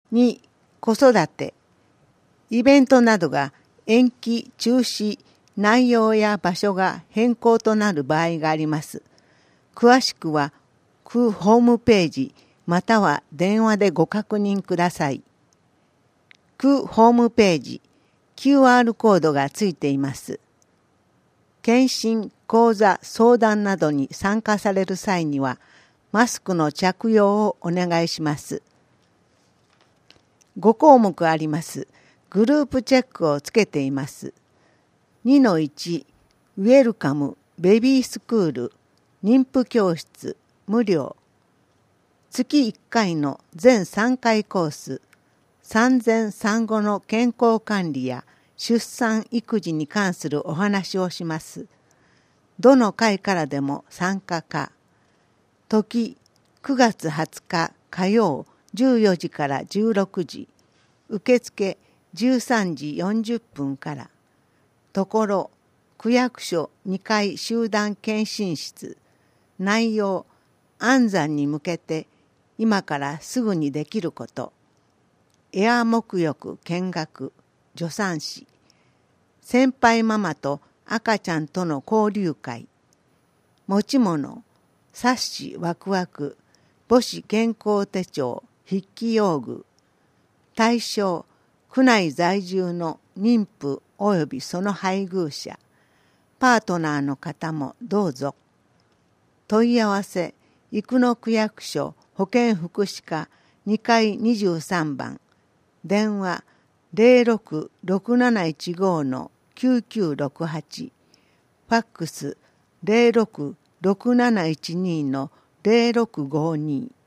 2、子育て、イベントなどが延期、中止、内容や場所が変更となる場合があります。詳しくは、区ホームページまたは電話でご確認ください。区ホームページ、QR コードがついています。検診、講座、相談などに参加される際には、マスクの着用をお願いします。5項目あります。グループチェックをつけています。2-1、ウェルカム、ベビースクール、妊婦教室、無料。月1回の全3回コース、産前産後の健康管理や出産育児に関するお話をします。どの回からでも参加可。時、9月20日火曜14時から16時。受付13時40分から。ところ、区役所2階集団検診室。内容、安産に向けて今からすぐにできること。エア沐浴見学、助産師。先輩ママと赤ちゃんとの交流会。持ち物、冊子ワクワク、母子健康手帳、筆記用具。対象、区内在住の妊婦及びその配偶者。パートナーの方もどうぞ。問い合わせ、生野区役所保健福祉課2階23番。電話066715-9968。ファックス066712-0652。